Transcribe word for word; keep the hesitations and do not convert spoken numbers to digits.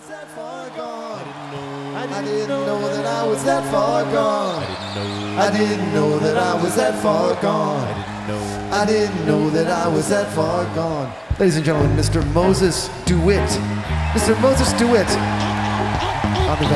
that far gone. I didn't know that I was that far gone. I didn't know that I was that far gone. I didn't know that I was that far gone. Ladies and gentlemen, Mister Moses DeWitt. Mister Moses DeWitt. On the